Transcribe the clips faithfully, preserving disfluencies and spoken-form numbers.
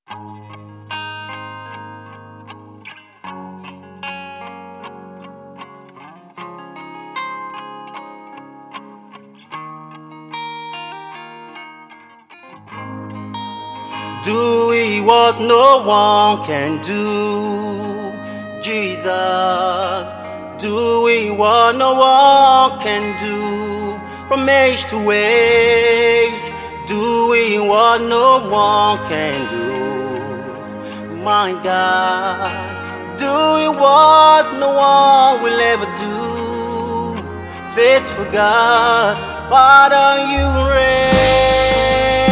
Doing what no one can do, Jesus. Doing what no one can do, from age to age. Doing what no one can do, my God. Doing what no one will ever do. Faithful God, Father, you reign.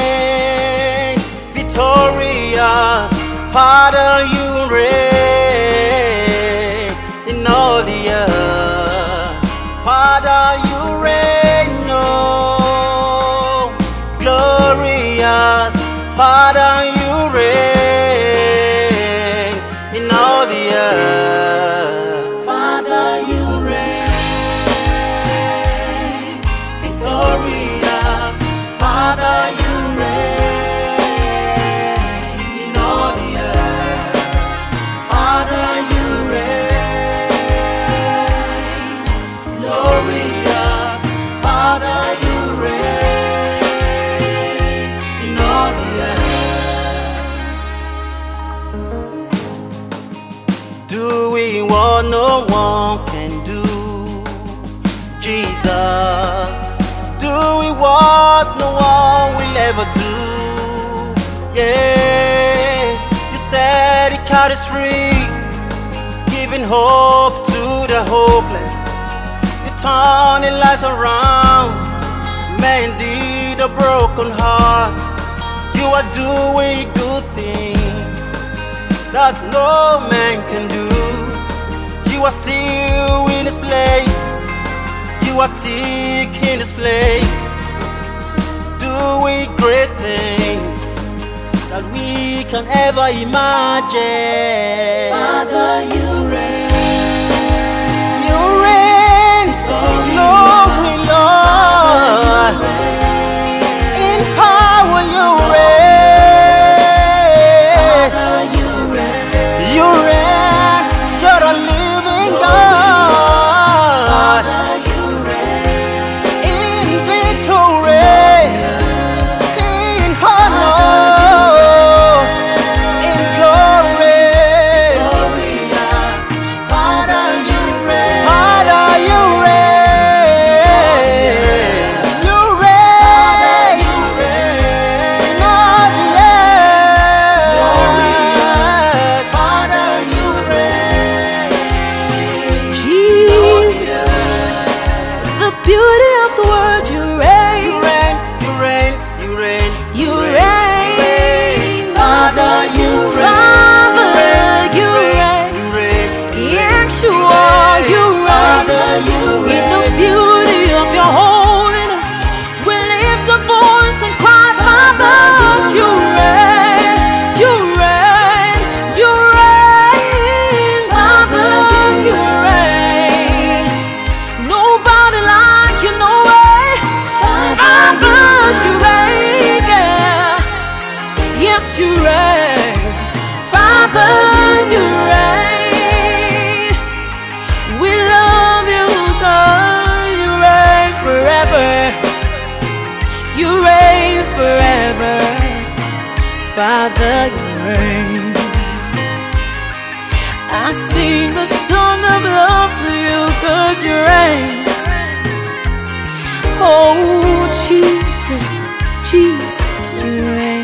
Victorious, Father, you reign in all the earth. Father, you reign, oh, glorious. Father, you reign in all the earth. Father, you reign, victorious. Father, you reign. Doing what no one can do, Jesus. Doing what no one will ever do. Yeah, you said it cut is free, giving hope to the hopeless. You turning lives around, mending the broken heart. You are doing good things that no man can do. You are still in this place. You are taking this place, doing great things that we can ever imagine. Father, you reign. You reign, glory, Lord. In power, you reign. Beauty of the world, you reign. You reign, you reign, you reign, you reign. Father, you reign. Father, you reign. You reign, Yeshua, you reign. In the beauty of your holiness, we lift a voice and cry, Father, you reign. You reign, you reign. Father, you reign. Nobody like you, no way. Father, you reign, yeah. Yes, you reign. Father, you reign. We love you, God. You reign forever. You reign forever. Father, you reign. I sing a song of love to you, 'cause you reign. Oh, Jesus, Jesus, you reign.